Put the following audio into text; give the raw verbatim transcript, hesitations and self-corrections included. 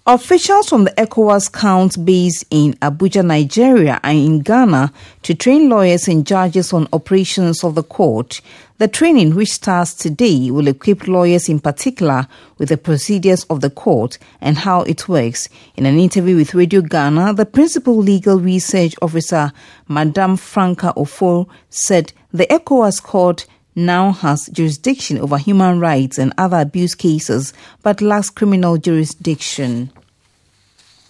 Officials from the ECOWAS count based in Abuja, Nigeria, are in Ghana to train lawyers and judges on operations of the court. The training, which starts today, will equip lawyers in particular with the procedures of the court and how it works. In an interview with Radio Ghana, the principal legal research officer, Madame Franca Ofo, said the ECOWAS court now has jurisdiction over human rights and other abuse cases, but lacks criminal jurisdiction.